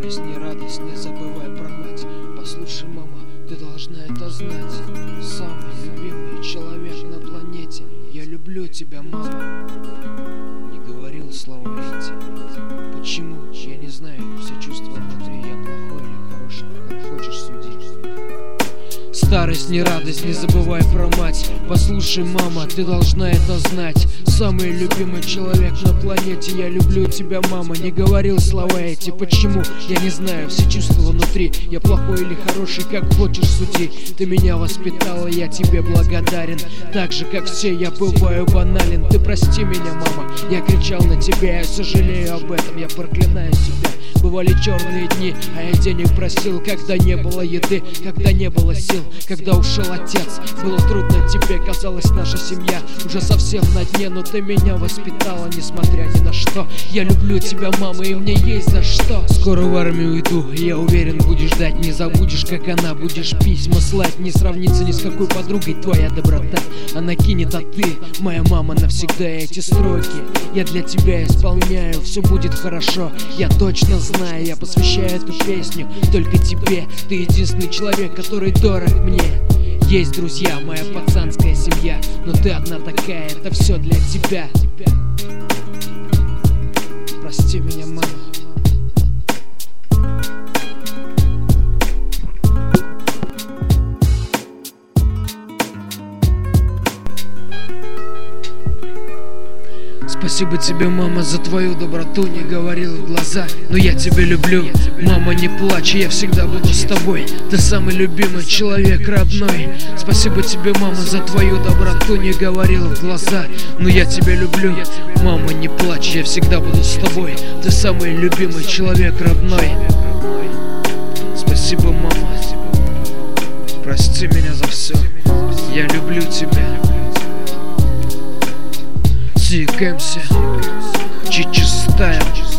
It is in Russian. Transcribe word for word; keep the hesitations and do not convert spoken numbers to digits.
Старость не радость, не забывай про мать. Послушай, мама, ты должна это знать. Самый любимый человек на планете. Я люблю тебя, мама. Не говорил слова эти. Почему? Я не знаю. Все чувства внутри. Я плохой или хороший, как хочешь судить. Старость не радость, не забывай про мать. Послушай, мама, ты должна это знать. Самый любимый человек на планете. Я люблю тебя, мама. Не говорил слова эти. Почему? Я не знаю. Все чувства внутри. Я плохой или хороший, как хочешь суди. Ты меня воспитала, я тебе благодарен. Так же, как все, я бываю банален. Ты прости меня, мама. Я кричал на тебя, я сожалею об этом. Я проклинаю тебя. Бывали черные дни, а я денег просил, когда не было еды, когда не было сил, когда ушел отец. Было трудно тебе, казалось, наша семья уже совсем на дне, но ты меня воспитала, несмотря ни на что. Я люблю тебя, мама, и мне есть за что. Скоро в армию уйду, я уверен, будешь ждать. Не забудешь, как она, будешь письма слать. Не сравнится ни с какой подругой твоя доброта. Она кинет, а ты, моя мама, навсегда эти строки я для тебя исполняю. Все будет хорошо, я точно знаю. Я посвящаю эту песню только тебе. Ты единственный человек, который дорог мне. Есть друзья, моя пацанская семья, но ты одна такая, это все для тебя. Прости меня, мама. Спасибо тебе, мама, за твою доброту. Не говорил в глаза, но я тебя люблю. Мама, не плачь, я всегда буду с тобой. Ты самый любимый человек, родной. Спасибо тебе, мама, за твою доброту. Не говорил в глаза, но я тебя люблю. Мама, не плачь, я всегда буду с тобой. Ты самый любимый человек, родной. Спасибо, мама. Прости меня за все. Я люблю тебя. Сикэмси, Чичи Стайл.